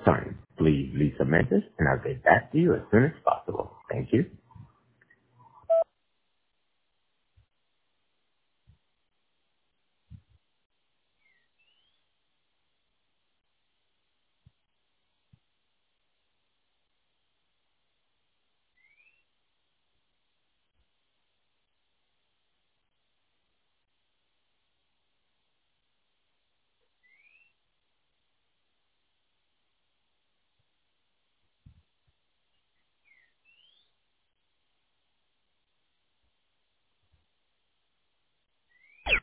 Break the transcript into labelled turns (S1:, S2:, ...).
S1: time, please leave a message and I'll get back to you as soon as possible. Thank you.